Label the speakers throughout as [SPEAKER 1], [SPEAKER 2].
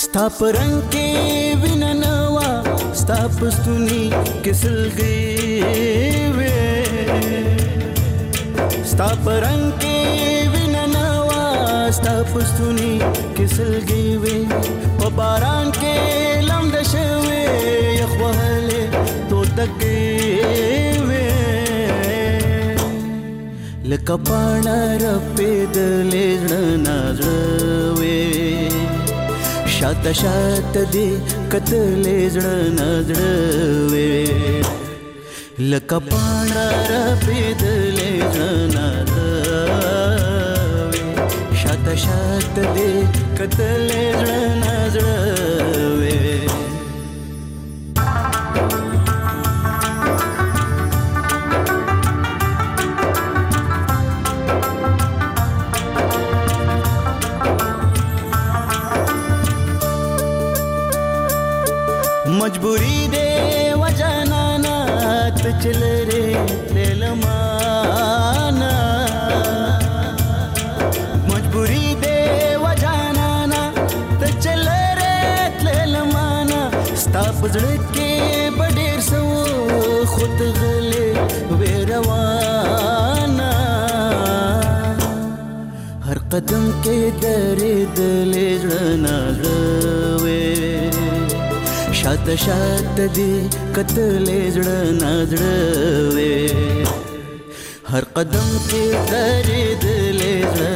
[SPEAKER 1] ستا پرنګ کې وینا نوا ستا پستونی کسلګي وې ستا پرنګ کې وینا نوا ستا پستونی کسلګي وې په باران کې لمد شوي یخوهله تو تکي وې لکه پاڼه رپېدلې نازړوي شاته شاته دې کتلې زړه نازړوي لکه پاڼه رپېدلې نازړوي شاته شاته دې کتلې زړه نازړوي मजबूरी दे वजनाना चल रे लेलमाना मजबूरी दे वजनाना चल रे लेलमाना स्ताप के बडेर सो खुद गले वे रवाना हर कदम के दरे दले नजरवे شاته شاته دې کتلې زړه نازړوي هر قدم کې درېدلې زړه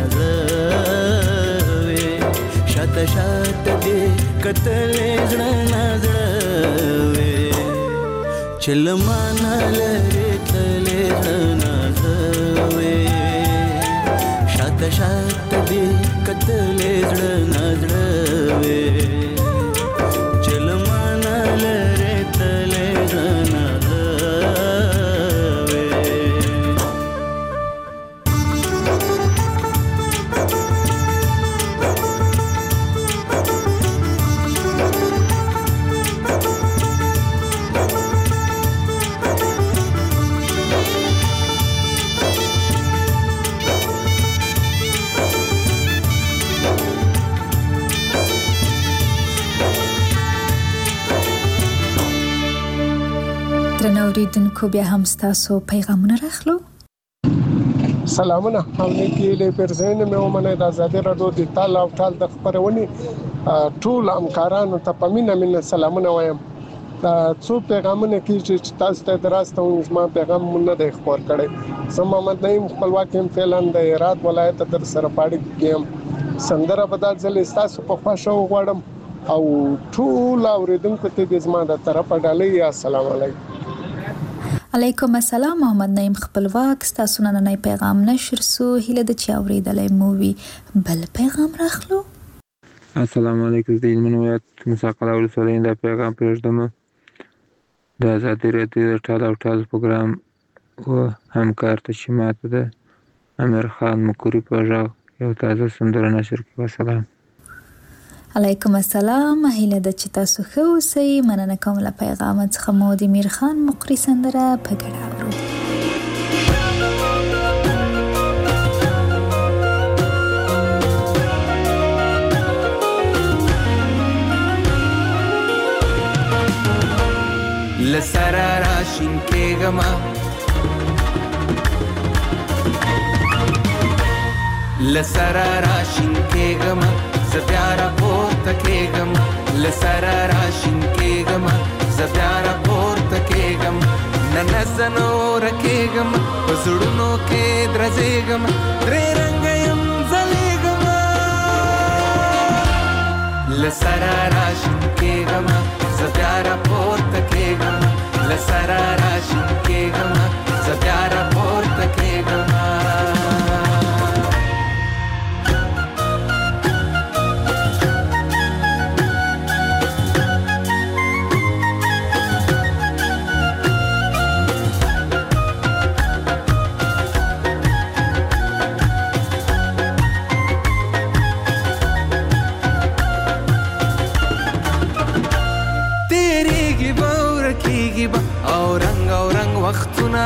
[SPEAKER 1] نازړوي شاته شاته دې کتلې زړه نازړوي چلمانه لري تلې زړه نازړوي شاته شاته دې کتلې زړه نازړوي
[SPEAKER 2] اوریدونکو بیا هم ستاسو پیغامونه راخلو
[SPEAKER 3] سلامونه همکې له پرځین مې ومنه د آزادي رادیو د تعال او تعال د خبرونې ټول همکارانو ته پمینه سلامونه وایم څو پیغامونه کې چې تاسو ته دراسته ما پیغام نه دی خبر کړی زه محمد نعیم خپلواک هم فعلان د هرات ولایت در سره پاړی کېم سندره بدل ځل تاسو په خوښو غواړم او ټول اوریدونکو ته د زما د طرفه ډالۍ السلام علیکم
[SPEAKER 2] علیکم السلام محمد نعیم خپلواک ستاسو نن پیغام نشر سو هله د چا اوریدلې مووي بل پیغام راخلو
[SPEAKER 4] السلام علیکم د منویات مساقله ولسوالۍ د پیغام پرېږدم د آزادي رادیو د ټال او ټال پروګرام او همکار ته چې ماته د امیر خان مکوري په ژغ یو تازه سندره نشر کړي سلام
[SPEAKER 2] علیکم السلام هله د چې تاسو ښه اوسئ مننه کوم له پیغام څخه مو د امیر خان مقری سندره په ګډه اورو
[SPEAKER 5] لسرا راشین کېږما لسرا راشین کېږما زبیارا پورته کېږم لسرا راشین کېږم زبیارا پورته کېږم نن زنور کېږم په زړونو کې درځېږم درې رنګ یم ځلېږم لسرا راشین کېږم زبیارا پورته کېږم لسرا راشین کېږم زبیارا پورته کېږم او رنگ وختونه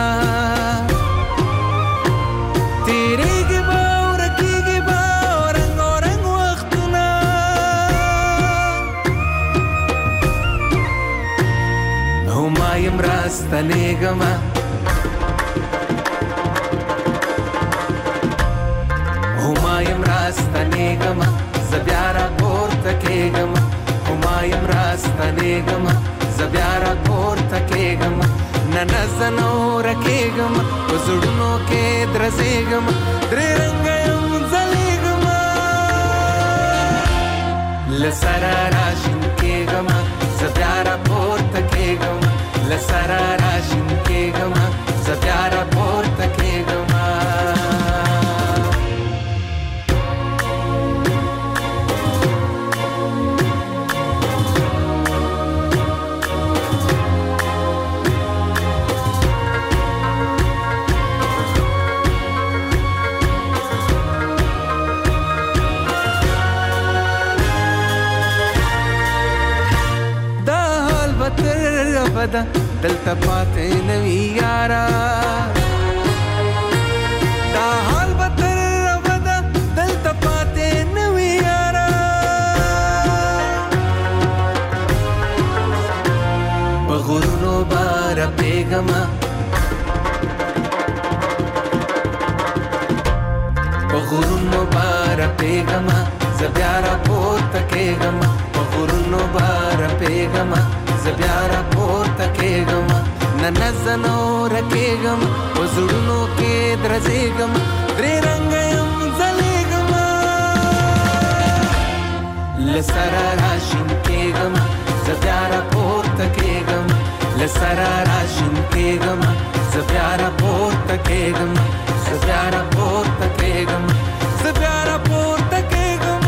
[SPEAKER 5] تیریږي به او رکیږي به رنگ وختونه راستنېږمه همایم راستنېږمه زه بیا راپورته کېږمه همایم راستنېږمه زه بیا راپورته کېږمه نه زه نه ورکېږمه په زړونو کې درزېږمه درې رنګه یم ځلېږمه له سره راشین کېږمه زه بیا راپورته کېږمه له سره راشین کېږمه زه بیا راپورته کېږمه بدا دلته پاتې نوي یارا دا حال به تر ابده دلته پاتې نوي یارا په غرونو به رپېږمه په غرونو به رپېږمه زه بیا راپورته کېږمه په غرونو به رپېږمه زه بیا راپورته کېږمه نه زه نه ورکېږمه په زړونو کې درزېږمه درې رنګه یم ځلېږمه له سره راشین کېږمه زه بیا راپورته کېږمه له سره راشین کېږمه زه بیا راپورته کېږمه زه بیا راپورته کېږمه زه بیا راپورته کېږمه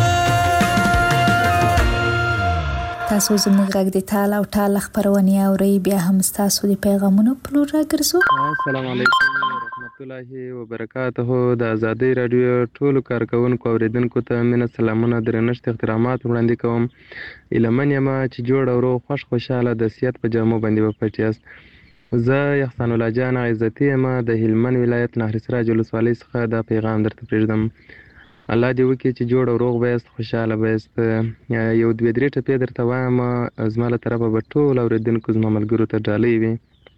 [SPEAKER 2] تاسو زموږ غږ د تال او ټال خبرونه اورئ بیا هم تاسو د پیغامونو په لور راګرځو.
[SPEAKER 4] السلام علیکم ورحمت الله وبرکاته. د ازادۍ رادیو ټولو کارکونکو اوریدونکو ته مینه سلامونه درنښت احترامات وړاندې کوم. ایلمن یم چې جوړ او روغ خوشاله د صحت په جامو باندې په پټ یاست. زه احسان الله جان عزتي یم د هلمند ولایت نهر سراج ولسوالۍ څخه دا پیغام درته پرېږدم. الله دې وکړي چې جوړ او روغ به یاست، خوشحاله به یاست. یو دوې درې ټپې درته وایم، زما له طرفه به ټول اورېدونکو زما ملګرو ته ډالۍ وي.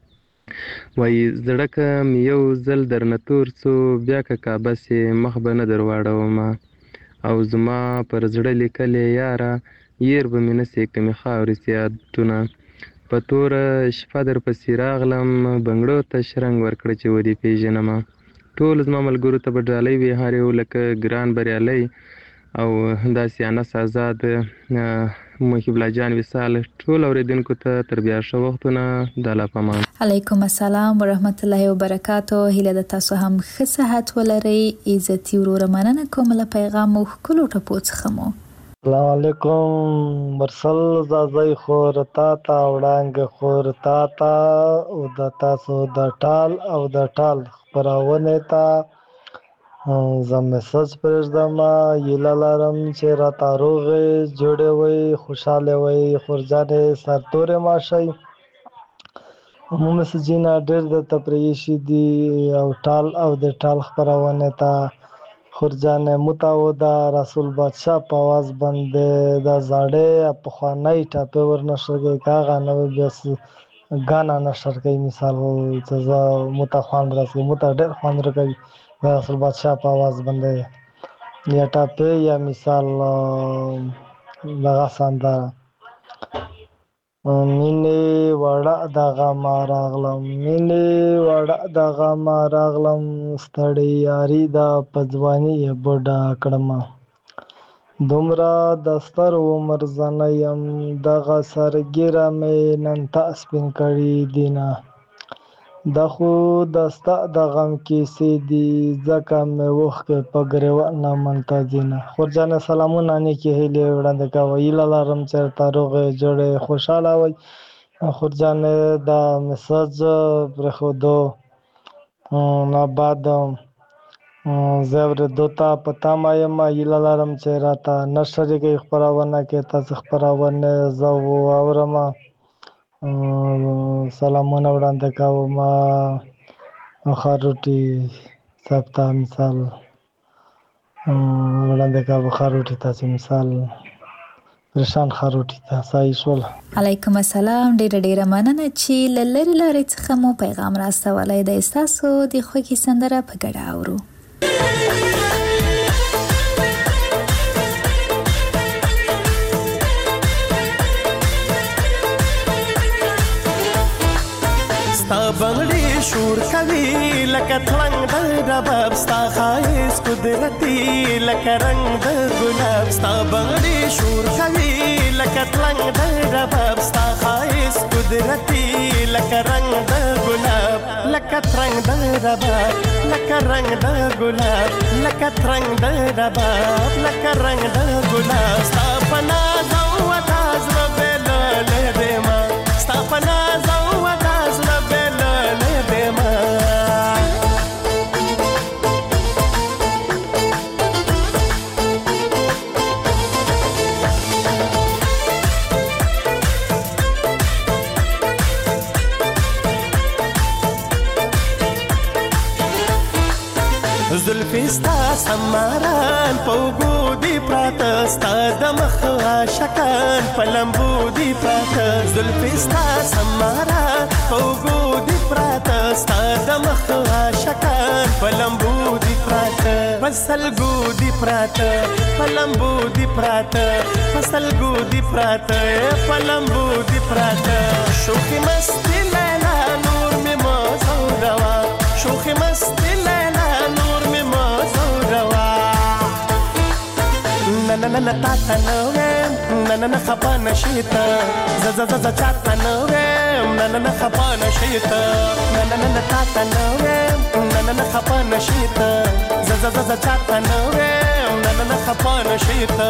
[SPEAKER 4] وایي زړه که مې یو ځل درنه تور څو بیا که کعبه سې مخ به نه در واړومه، او زما پر زړه لیکلې یاره ير به مې نه سې که مې خاورې سي یادونه. په توره شپه در پسې راغلم بنګړو ته شرنګ ورکړه چې ودې پېژنمه. ټول زما ملګرو ته به ډالۍ وي، هر یو لکه ګران بریالی او داسې انس آزاد محب الله جان وصال ټول اوریدونکو ته تر بیا ښه وختونه د الله په امان.
[SPEAKER 2] علیکم السلام ورحمت الله وبرکاته. هیله ده تاسو هم ښه صحت ولرئ. عزتي وروره مننه کوم له پیغام مو ښکلو ټپو څخه مو.
[SPEAKER 6] السلام علیکم. مرسل زازی خور تا تا وړانګ خور تا تا او د تاسو د ټال او د ټال خبرونه تا زه میسج پرېږدم. هیله لرم چې راته روغې جوړې وئ، خوشحاله وئ، خورجانې سرتورې ماشئ. مو میسجونه ډېر درته پرېښي دي او ټال او د ټال خپرونه ته خورجانې متعوده رسول بادشاه په آواز باندې د زاړې پخوانۍ ټاپې ورنشر کوي که هغه نوې بیا ګانا نشر کوي. مثال چې زه مته خوند راځي، مته ډېر خوند راکوي د رسول بادشاه په آواز باندې یا ټاپې یا مثال دغه سندره مینې وړه دغه ما راغلم، مینې وړه دغه ما راغلم، ستړی یاري دا په ځواني یې بوډا کړمه. دومره د ستر عمر زنه یم دغه سرګیره مې نن تا سپین کړي دینه. د خو د ستا د غم کیسې دي ځکه مې اوښکې په ګریوانه منتظینه. خورجانې سلامونه نیکې هیلې وړاندې کوه. هیله لرم چې ورته روغې جوړې خوشحاله وئ. خورجانې د میسج پرېښودو نه بعد زه اورېدو ته په تمه یم. هیله لرم چې راته نه شریکوي خپرونه کې تاسې خپرونې زه واورم. سلامونه وړاندې کوم خاروټي صاحب ته مثال وړاندې کوم. خاروټي تاسې مثال رشان خاروټي ته سای شول.
[SPEAKER 2] علیکم السلام. ډیره مننه چې لری لارې څخه مو پیغام راستولای د تاسو د خوږی سندره په ګډه اورو.
[SPEAKER 7] ستا بنگړي شور کوي لکه تلنګ د رباب، ستا خایس قدرتي لکه رنگ د ګلاب. ستا بنگړي شور کوي لکه تلنګ د رباب، ستا خایس قدرتي لکه رنگ د ګلاب. لکه ترنګ د رباب لکه رنگ د ګلاب، لکه ترنګ د رباب لکه رنگ د ګلاب. ستا پنا زو وتاز ربل لدما، ستا پنا زو وتاز ربل لدما. زلفی ستا سماران پوگو دی پراته، ستا د مخ عاشقان پلمبو دی پراته. زلفی ستا سماران پوگو دی پراته، ستا د مخ عاشقان پلمبو دی پراته. پسلګو دی پراته پلمبو دی پراته، پسلګو دی پراته پلمبو دی پراته. شوخی مستی لیلا نور می موزو روا، شوخی مستی لیلا نور می موزو روا. na na na ta ta no na na na khapa nashita za za za za cha ta no na na na khapa nashita na na na ta ta no na na na khapa nashita za za za za cha ta no na na na khapa nashita.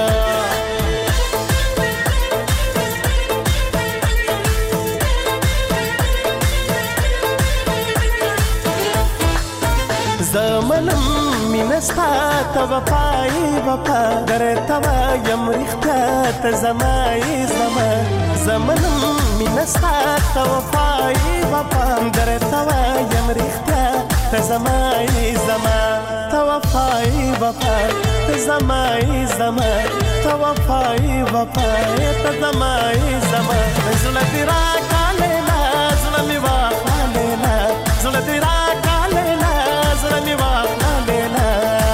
[SPEAKER 7] زمنم مینستا ته وفای وفا درته وایم رښتیا ته زمای زما. زمنم مینستا ته وفای وفا درته وایم رښتیا ته زمای زما. ته وفای وفا ته زمای زما، ته وفای وفا ته زمای زما. زړه دې راکاله زړه مې واخاله، زړه دې راکاله زړه مې واخاله.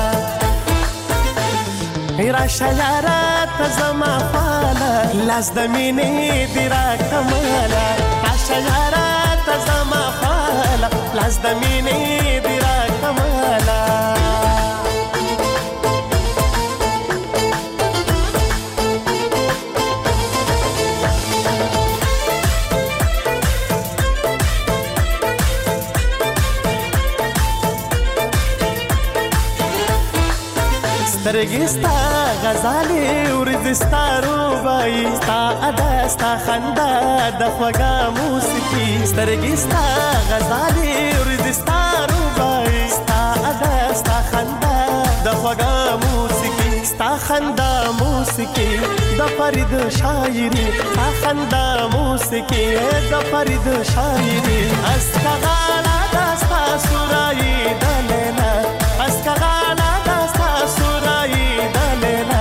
[SPEAKER 7] راشه یاره ته زما فاله، لاس د مینې دې راکماله. راشه یاره ته زما فاله، لاس د مینې دې راکماله. سترګې ستا غزالې ورځې ستا روبایي، ستا ادا ستا خندا د خوږه موسیقي. سترګې ستا غزالې ورځې ستا روبایي، ستا ادا ستا خندا د خوږه موسیقي. ستا خندا موسیقي د فرید شاعري، ستا خندا موسیقي د فرید شاعري. اسکا غاړه د ستا سورایي د لیلا، اسکا غاړه د ستا سورایي د لیلا.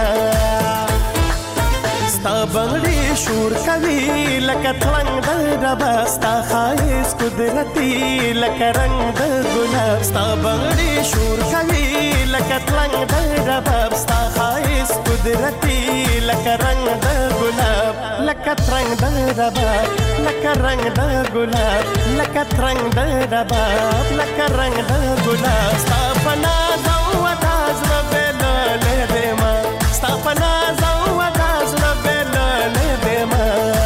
[SPEAKER 7] ستا بنگړي شور کوي لکه تلنګ د رباب، ستا خایس قدرتي لکه رنگ د ګلاب. ستا بنگړي شور کوي لکه تلنګ د رباب، ستا خایس قدرتي لکه رنگ د ګلاب. لکه ترنګ د رباب لکه رنگ د ګلاب، لکه ترنګ د رباب لکه رنگ د ګلاب. ستا پنا زو وتاز ربل لدما، ستا پنا زو وتاز ربل لدما.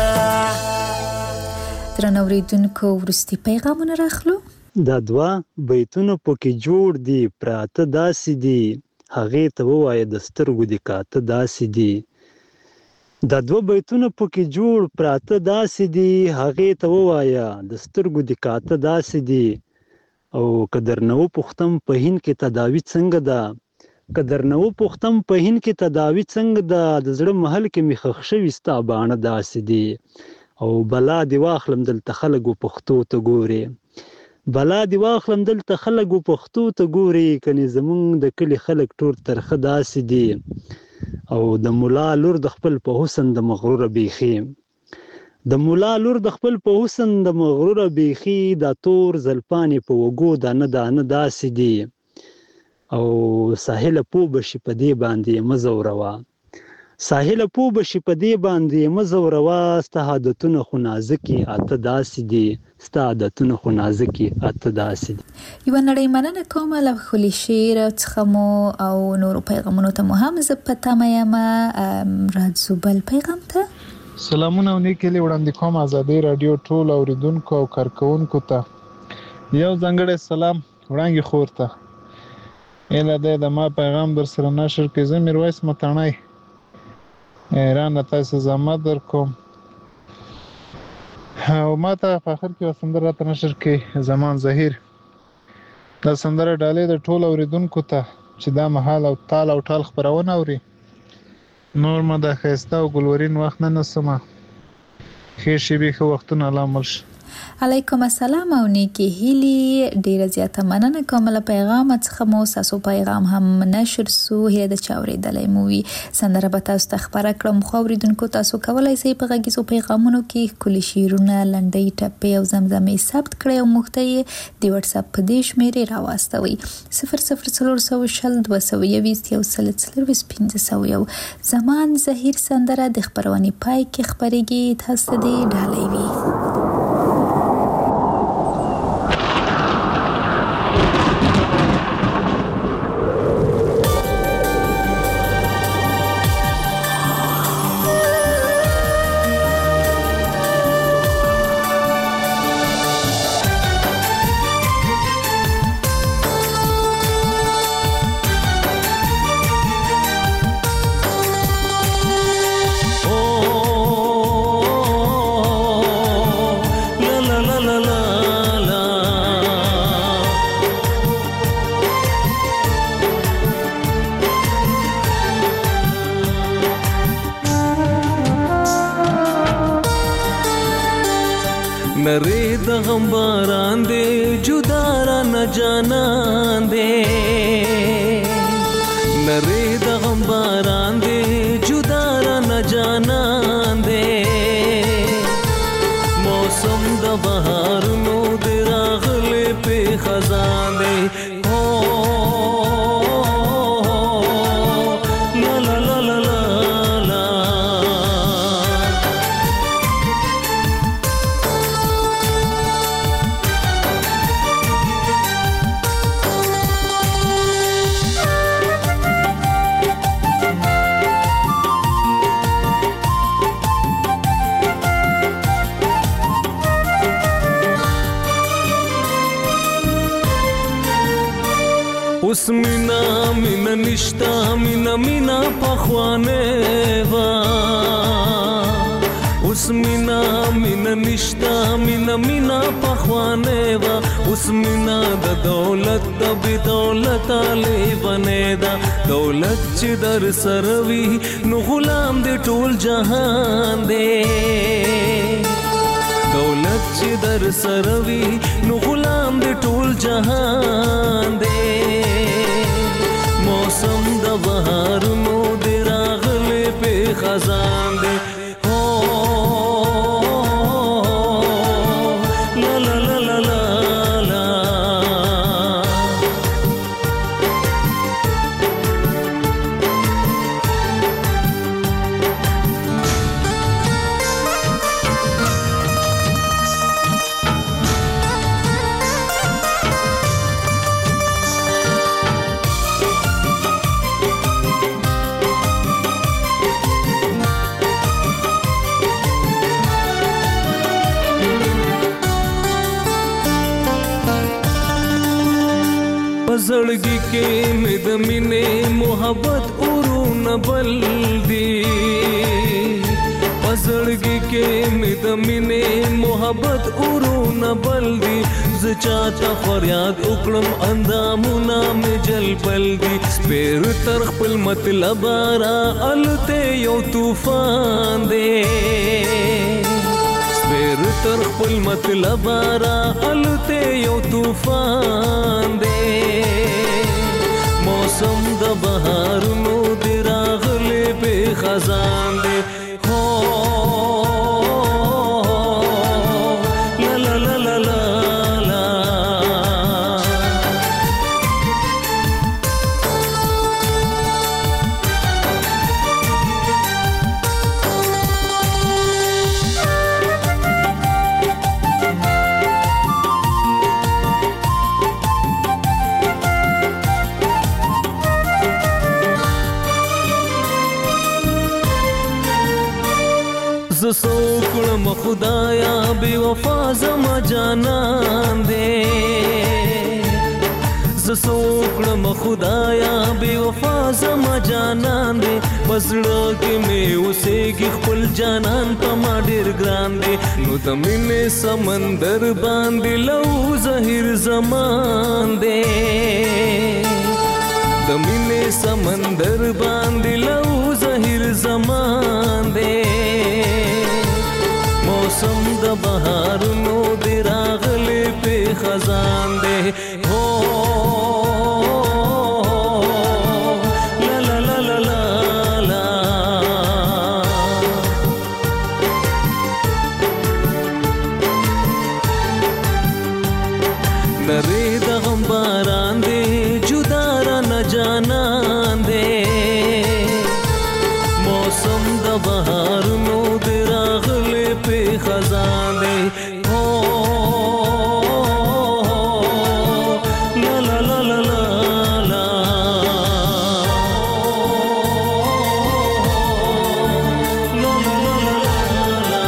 [SPEAKER 2] درنو اوریدونکو وروستي پیغامونه راخلو.
[SPEAKER 8] دا دوه بیتونه پکې جوړ دي پراته داسې دي، هغې ته ووایه د سترګو دې کاته داسې دي. دا دوه بیتونه پکې جوړ پراته داسې دي، هغې ته ووایه د سترګو دې کاته داسې دي. او که درنه وپوښتم په هند کې تداوي څنګه ده، که درنه وپوښتم په هند کې تداوي څنګه ده، د زړه محل کې مې ښخ شوي ستا باڼه داسې دي. او بلا دې واخلم دلته خلک و پښتو ته ګورې، بلا دې واخلم دلته خلک و پښتو ته ګورې، کنې زمونږ د کلي خلک ټول ترخه داسې دي. او د مولا لور د خپل په حسن د مغرور بیخي د مولا لور د خپل په حسن د مغرور بیخي دا تور زلپانی په وګو دانه دانه داسې دي او ساحل پو بشي په دې باندې مزوروا ساحل پو بشي په دې باندې مزوروا ستهادتونه خو نازکی اته داسې دي ستهادتونه خو نازکی اته داسې دي.
[SPEAKER 2] یو نړۍ مننه کوم له خولي شعر څخه مو او نورو پیغامونو ته مو هم زه پته مې راځو بل پیغام ته.
[SPEAKER 9] سلامونه نیکلی وړاندې کوم آزادۍ رادیو ټول اوریدونکو او کارکونکو ته یو ځانګړی سلام وړاندې خور ته اله د ما پیغام در سره نشر کې زه میرویس متانای ایران تاسو زما در کوم او ما ته په اخر کې وسندره ته نشر کې زمان ظهیر دا سندره ډالې د ټول اوریدونکو ته چې دا محل او تال او ټال خبرونه اوري نور ما د خسته او ګلورین وخت نه نسمه خیر شي به وختونه لامل شي.
[SPEAKER 2] علیکم السلام او نیکی هیلی ډیره زیاته مننه کوم له پیغام څخه مو تاسو پیغام هم نشر سو هله د چاوري دلای مووي سندره به تاسو ته خبره کړم خو اوریدونکو تاسو کولای شئ په غږیزو پیغامونو کې کلی شیرونه لنډۍ ټپې او زمزمې ثبت کړئ او مخته د واتس اپ په دې شمیرې راوستوي 00320 زمان ظهیر سندره د خبرونې پای کې خبرېږي تاسو دې ډالۍ وي.
[SPEAKER 1] नरे दगम बारान दे जुदारा न जानन दे नरे दगम बारान दे जुदारा न जानन दे मौसम द बहार नो दे रागले पे खजान दे हो ला ला ला ला ला उस मीना मीना निष्ठा मीना मीना पखवाने वा उस मीना मीना निष्ठा मीना मीना पखवाने वा उस मीना द दौलत द दौलत आले बने दा दौलत चिदर सरवी नु गुलाम दे टोल जहान दे दौलत चिदर सरवी नु गुलाम दे टोल जहान दे मौसम द बहार नो दे रागले पे खजान दे हो ला ला ला ला ला ला पजड़गी के मिदमिने मोहब्बत उरून बल्दी पजड़गी के मिदमिने मोहब्बत उरून बल्दी ज़चाता फरियाद उकड़म अंदामुना में जल बल्दी स्पेर तरख पल मतलब आरा अलते यो तूफान दे स्पेर तरख पल मतलब आरा अलते यो तूफान दे मौसम द बहार नो दे रागले خزان دے ہو لا لا لا لا لا لا زسوکړم خدایا بے وفا زما جانان دے زسوکړم خدایا بے وفا زما جانان دے پسړه کې مې اوسېږي خپل جانان په ما ډېر ګران دے نو د مینې سمندر باندې لو زهیر زمان دے د مینې سمندر باندې لو زهیر زمان دے موسم د بهار نو دی راغلی په خزان دی هو لا لا لا لا لا لا درې د غم باران دی جدا را نه جانان دی موسم د بهار نو دی راغلی په خزان دی هو لا لا لا لا لا لا لا لا لا لا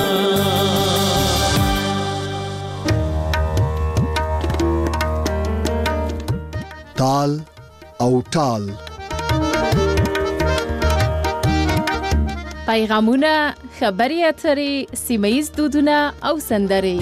[SPEAKER 10] تال او ټال
[SPEAKER 11] پیغامونه، خبري اترې، سیمه‌ییز دودونه او سندرې.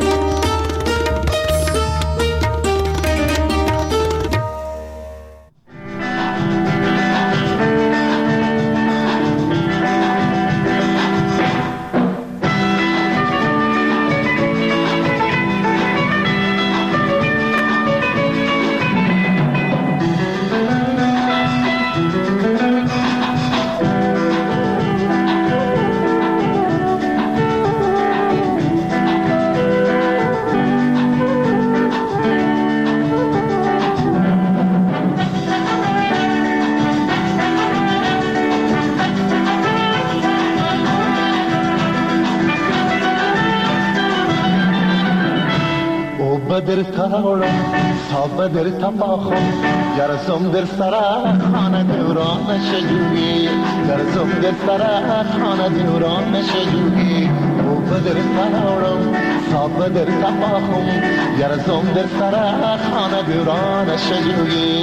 [SPEAKER 12] بدر تاورم تا بدر تپاخم گرزم در سرا خانه دوران نشجوی گرزم در سرا خانه دوران نشجوی او بدر تاورم تا بدر تپاخم گرزم در سرا خانه دوران نشجوی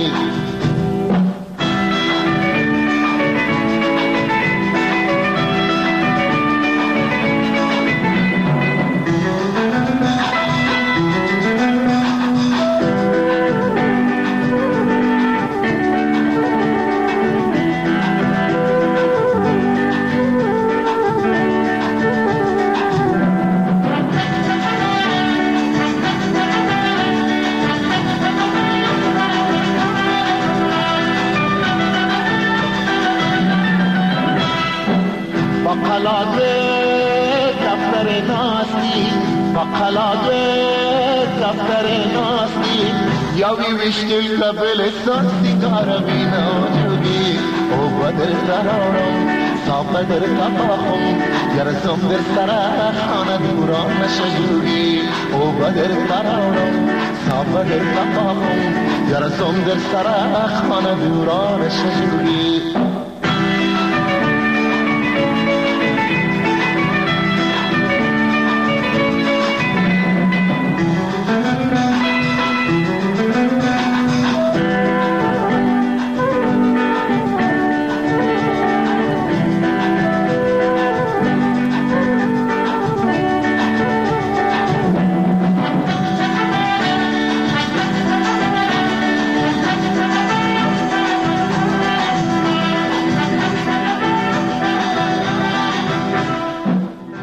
[SPEAKER 12] یاوی وشتل قبل سیگار بینا جوگی او بدر ترارم تا بدر تپاخم گرزم در سرا خانه دوران نشجوگی او بدر ترارم تا بدر تپاخم گرزم در سرا خانه دوران نشجوگی